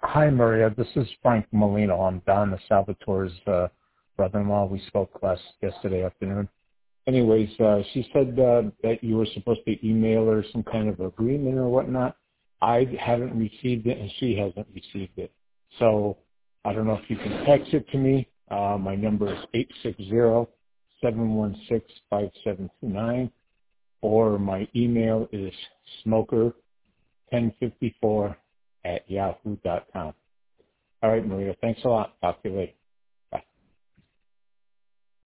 Hi, Maria. This is Frank Molino. I'm Donna Salvatore's brother-in-law. We spoke yesterday afternoon. Anyways, she said that you were supposed to email her some kind of agreement or whatnot. I haven't received it, and she hasn't received it. So I don't know if you can text it to me. My number is 860-716-5729, or my email is smoker1054 at yahoo.com. All right, Maria. Thanks a lot. Talk to you later.